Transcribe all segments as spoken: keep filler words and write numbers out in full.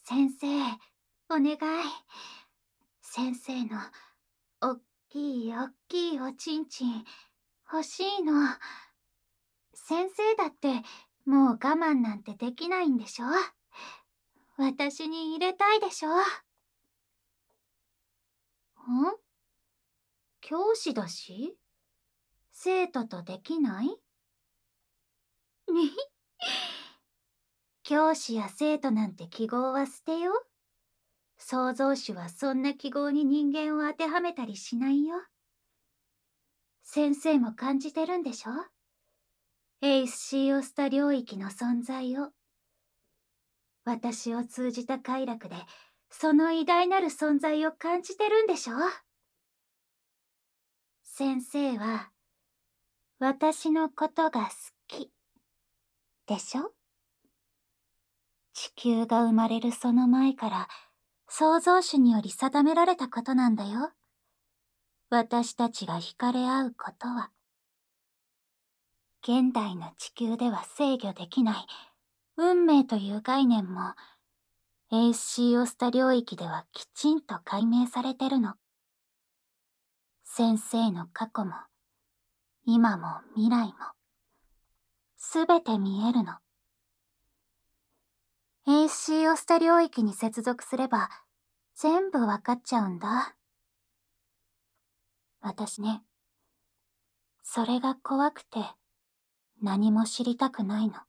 先生、お願い。先生のおっきいおっきいおちんちん欲しいの。先生だってもう我慢なんてできないんでしょ？私に入れたいでしょ？ん？教師だし生徒とできない？教師や生徒なんて記号は捨てよ。創造主はそんな記号に人間を当てはめたりしないよ。先生も感じてるんでしょ？エイスシーオスタ領域の存在を。私を通じた快楽でその偉大なる存在を感じてるんでしょ？先生は私のことが好きでしょ？地球が生まれるその前から創造主により定められたことなんだよ。私たちが惹かれ合うことは。現代の地球では制御できない運命という概念もエイスシーオスタ領域ではきちんと解明されてるの。先生の過去も今も未来もすべて見えるの。エイスシーオスタ領域に接続すれば全部わかっちゃうんだ。私ね、それが怖くて何も知りたくないの。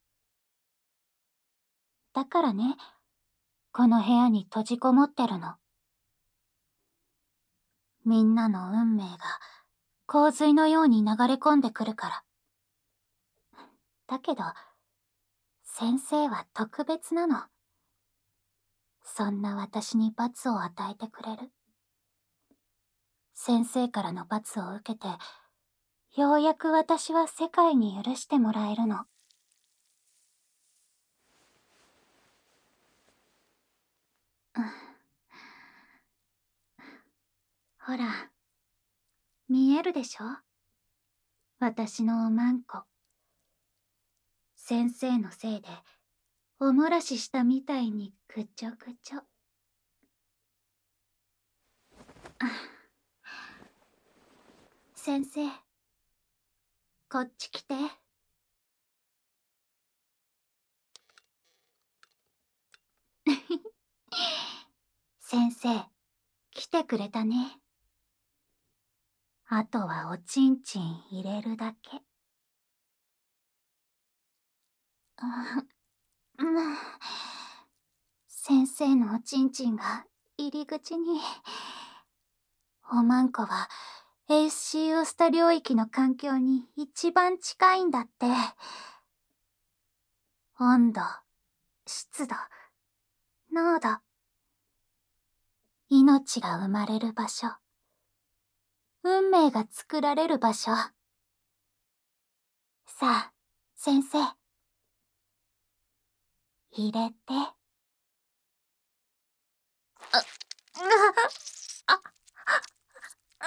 だからね、この部屋に閉じこもってるの。みんなの運命が洪水のように流れ込んでくるから。だけど、先生は特別なの。そんな私に罰を与えてくれる。先生からの罰を受けて、ようやく私は世界に許してもらえるの。ほら、見えるでしょ？私のおまんこ。先生のせいで、おもらししたみたいにくちょくちょ。先生、こっち来て。先生、来てくれたね。あとはおちんちん入れるだけ。うん、先生のおちんちんが入り口に。おまんこはエイスシーオスタ領域の環境に一番近いんだって。温度、湿度、濃度。命が生まれる場所。運命が作られる場所。さあ、先生。入れて。あ、あ、あ、あ、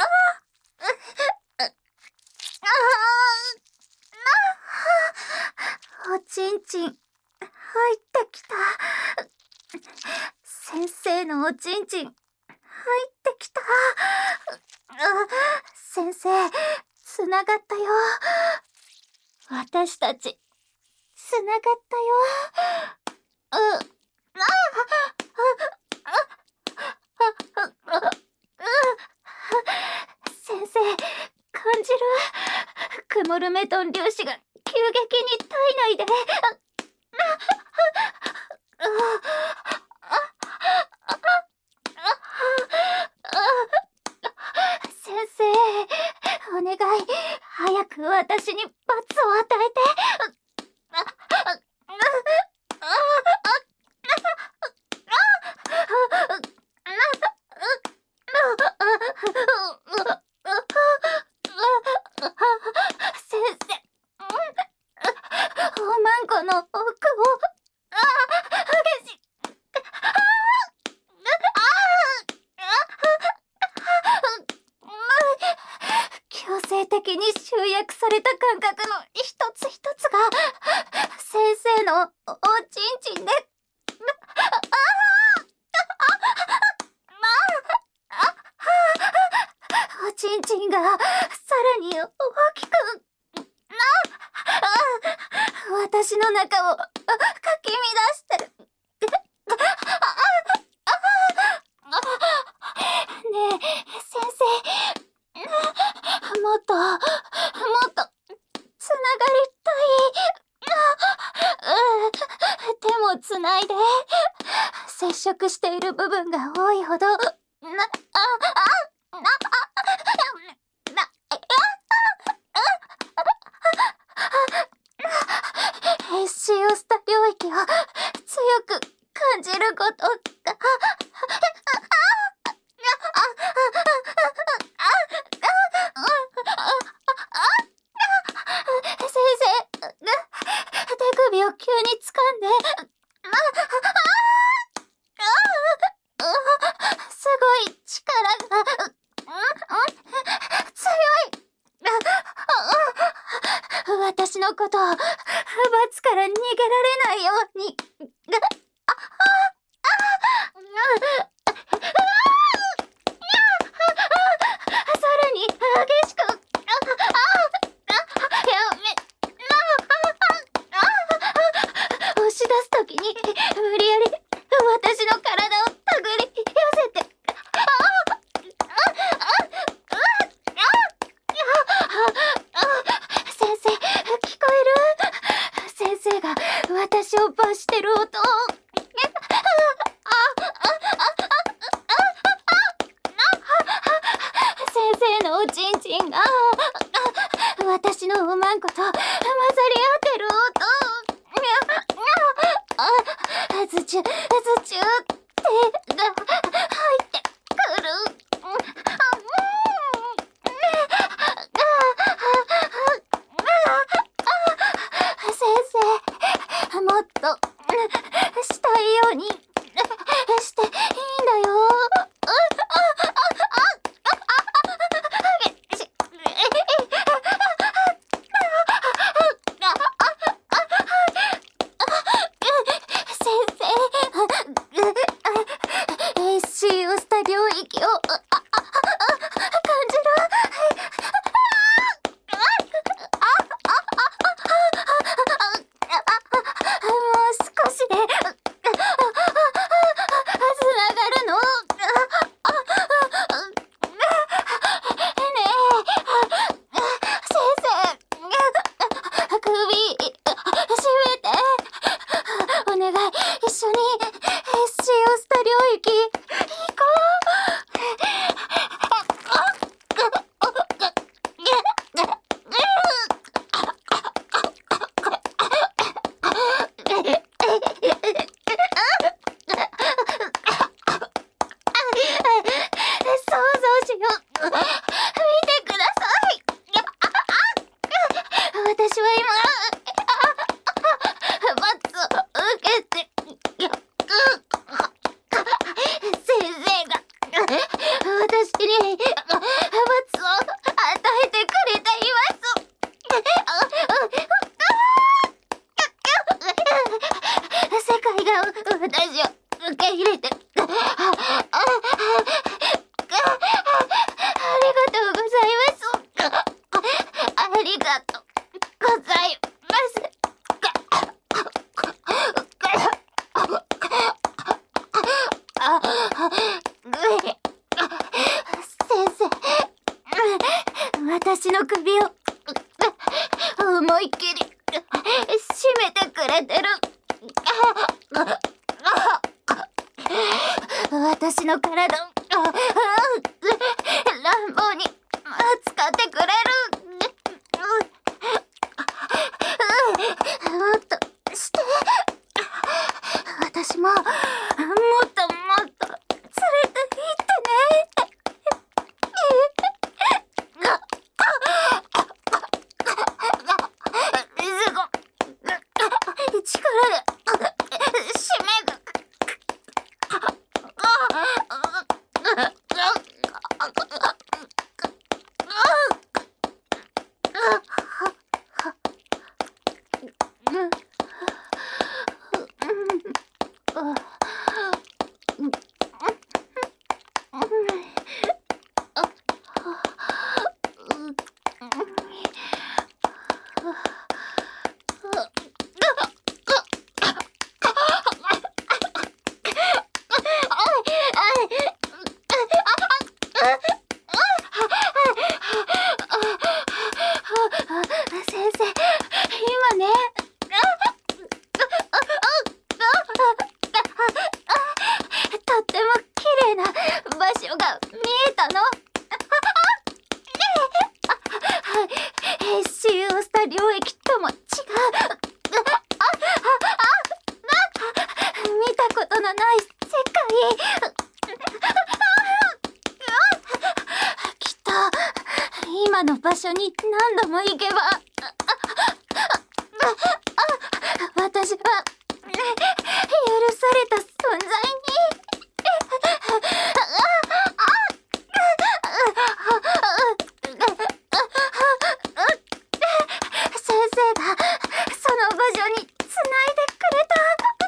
おちんちん、入ってきた。先生のおちんちん、入ってきた。先生、つながったよ。私たち、つながったよ。う、あ、先生、感じる？クモルメトン粒子が急激に体内で。先生、お願い、早く私に罰を与えて。先生、おまんこの中をかき乱してる。ねえ先生、もっともっとつながりたい。手もつないで。接触している部分が多いほどな、あ、あ、な、な、エスシーオスタ領域を強く感じることが先生、手首を急に掴んで、すごい力が強い。私のことを罰から逃げられないように。さらに激しく。やめ。押し出すときに無理やり私の体を手繰り寄せて。先生、聞こえる？先生が私を罰してる音を。先生のおちんちんが私のうまんこと混ざり合ってる音。ズチュズチュってが入ってくる。先生、もっとしたいようにしていいんだよ。エスシーオスタ領域を感じる。もう少しでつながるの。ねえ先生、首絞めて。お願い、一緒に エスシーオスタ領域行こ想像しよう。見てください。私は今罰を受けて、先生が私に罰を与えてくれています。世界が私を受け入れて、ありがとうございます。ありがとうございます。先生、私の首を思いっきり締めてくれてる。私の体を乱暴に使ってくれる。もっとして。私ももっともっと連れて行ってね。すごい力が締めが。 のない世界。きっと今の場所に何度も行けば私は許された存在に。先生がその場所につないでくれた。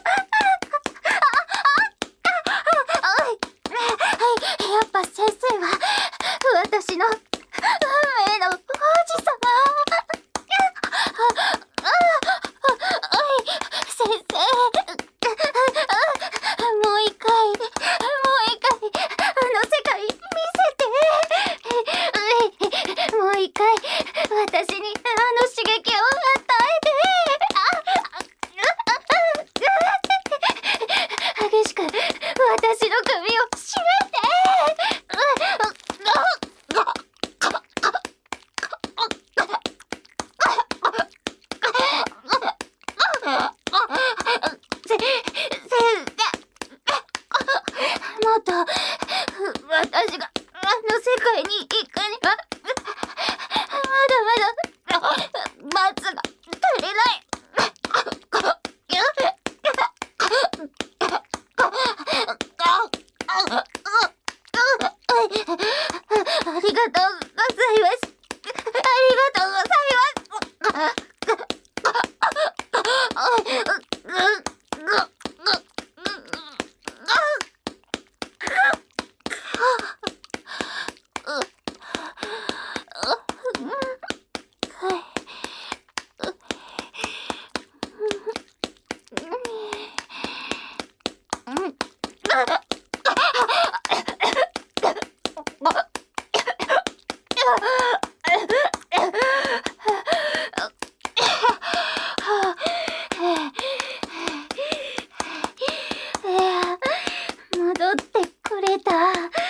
やっぱ先生は私の運命の王子様。先生、もう一回もう一回あの世界見せて。もう一回私にあの刺激を与えて。激しく私の首を絞めて。せ先生、もっと私があの世界に行くにはまだまだ罰が足りない。ありがとうございます。ありがとうございます。戻ってくれた。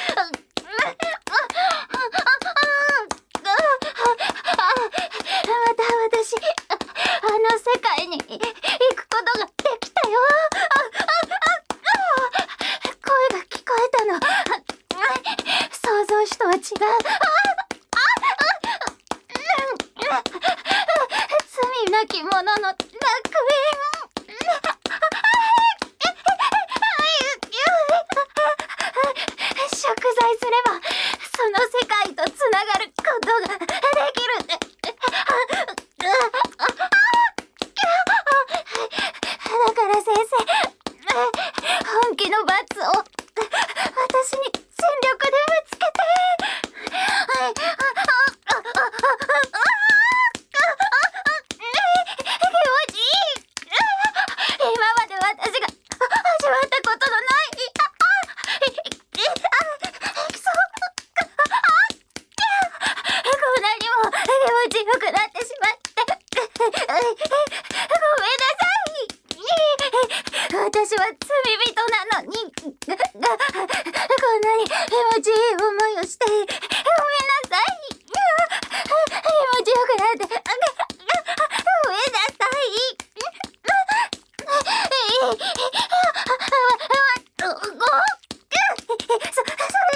また私あの世界に行くことができたよ。声が聞こえたの。想像しとは違う。罪なき者の楽園。贖罪すればその世界とつながることができるって。だから先生、本気の罰を私に全力でぶつけて。気持ちいい。今まで私が味わったことのないこんなにも気持ちよくなってしまってごめんなさい。私は罪人なのにこんなに気持ちいい思いをしてごめんなさい。気持ちよくなってごめんなさい。そ、それ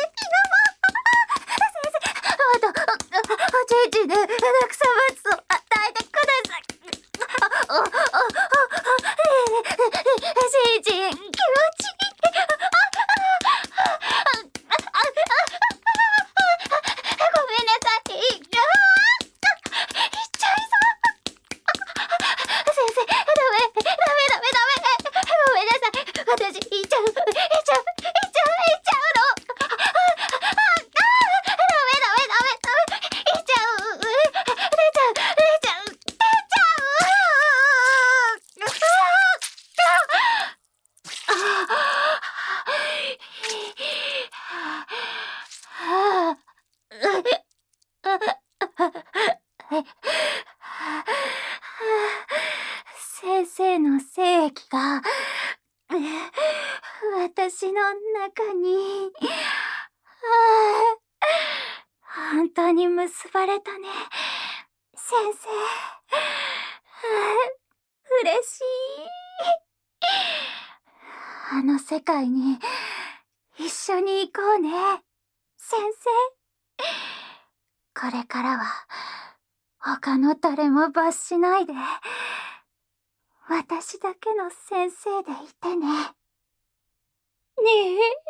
あと、おちいちでたくさん罰を与えてください。お、お、お、ちいち、気持ちいい。ごめんなさい。いっちゃいそう。先生、ダメ、ダメ、ダメ、ダメ。ごめんなさい。私、いっちゃう、いっちゃう、いっちゃう、いっちゃうの。先生の精液が私の中に本当に結ばれたね、先生。嬉しい。 あの世界に一緒に行こうね、先生。これからは他の誰も罰しないで、私だけの先生でいてね。ねえ。